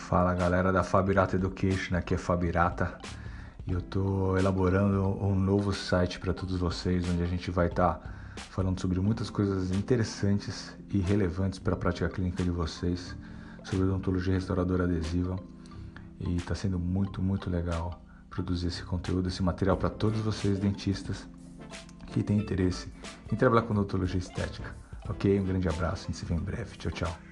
Fala galera da Fabirata Education, aqui é Fabirata e eu estou elaborando um novo site para todos vocês, onde a gente vai estar falando sobre muitas coisas interessantes e relevantes para a prática clínica de vocês, sobre odontologia restauradora adesiva, e está sendo muito legal produzir esse conteúdo, esse material para todos vocês dentistas que têm interesse em trabalhar com odontologia estética. Ok? Um grande abraço, a gente se vê em breve. Tchau.